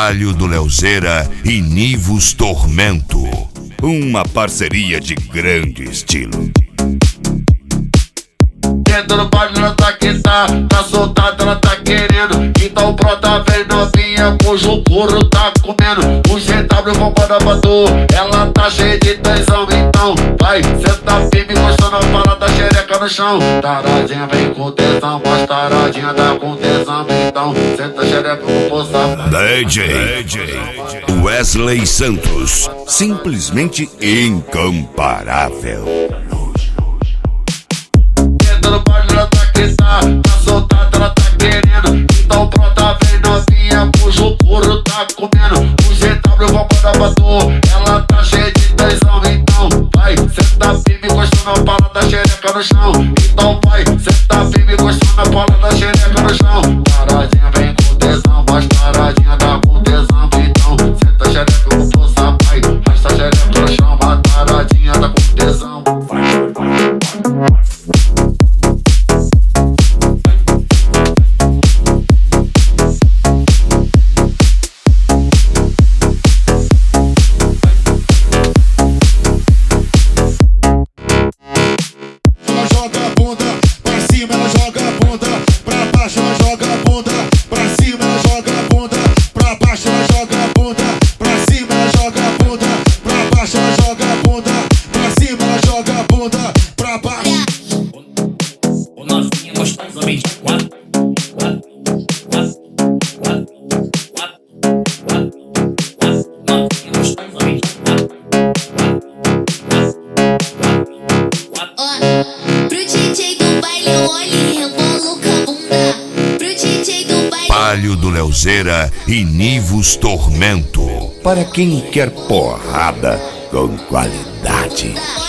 Palio do Leozeira e Nivos Tormento. Uma parceria de grande estilo. Dentro do baile ela tá que tá soltada, ela tá querendo. Então brota, vem novinha, cujo couro tá comendo. O GW vão mandar pra tu, ela tá cheia de tesão. Então vai, senta firme, encostando a parada, xereca no chão. Taradinha vem com tesão, mas taradinha tá com tesão. Então senta xereca com força. DJ Wesley Santos, simplesmente incomparável. No baile ela tá que tá soltada, ela tá querendo. Então brota, vem novinha, cujo couro tá comendo. O GW vão mandar pra tu, ela tá cheia de tesão. Então vai, senta firme, encostando a pala da xereca no chão. Então vai, senta firme, encostando a pala da xereca no chão. Taradinha vem com tesão, mas taradinha tá com tesão. Então senta a xereca com força, vai, arrasta a xereca no chão. A taradinha tá com tesão. Palio do Leozeira e Nivos Tormento. Para quem quer porrada com qualidade.